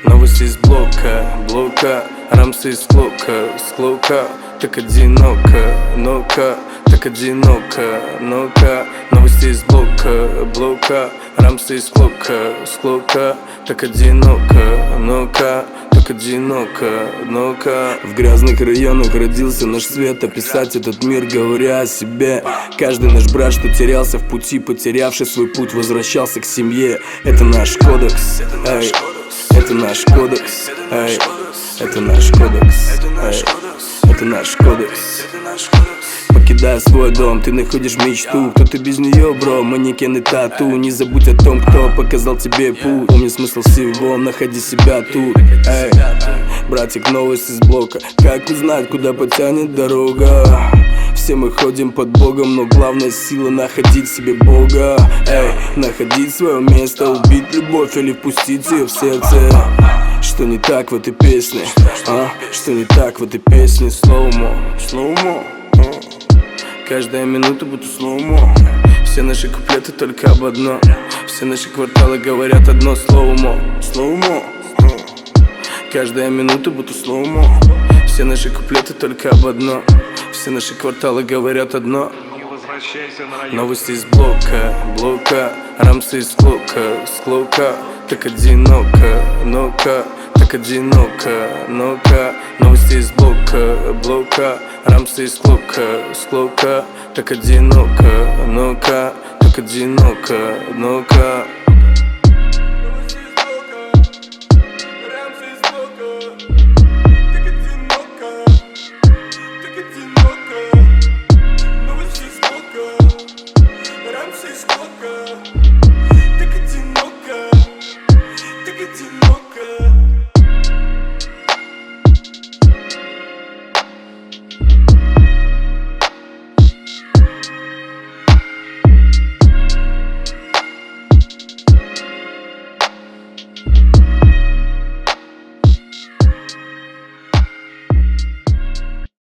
Новости из блока, рамсы из склока. Так одиноко, ну-ка, так одиноко, ну-ка. Новости из блока, рамсы из склока. Так одиноко, ну-ка, так одиноко, ну-ка. В грязных районах родился наш свет, описать этот мир, говоря о себе. Каждый наш брат, что терялся в пути, потерявший свой путь, возвращался к семье. Это наш кодекс, эй, это наш кодекс, эй, это наш кодекс, эй, это наш кодекс. Покидая свой дом, ты находишь мечту. Кто-то без нее, бро, манекен и тату. Не забудь о том, кто показал тебе путь. Помни смысл всего, находи себя тут. Эй, братик, новость из блока. Как узнать, куда потянет дорога? Все мы ходим под Богом, но главная сила находить себе Бога. Эй, находить свое место, убить любовь или впустить ее в сердце. Что не так в этой песне, а? Что не так в этой песне? Слоумо. Каждая минута будто слоумо. Все наши куплеты только об одном. Все наши кварталы говорят одно: слоумо. Каждая минута будто слоумо. Все наши куплеты только об одном. Все наши кварталы говорят одно. Новости из блока, рамсы из склока. Так одиноко, ну-ка, так одиноко, ну-ка. Новости из блока, рамсы из склока. Так одиноко, ну-ка, так одиноко, ну-ка.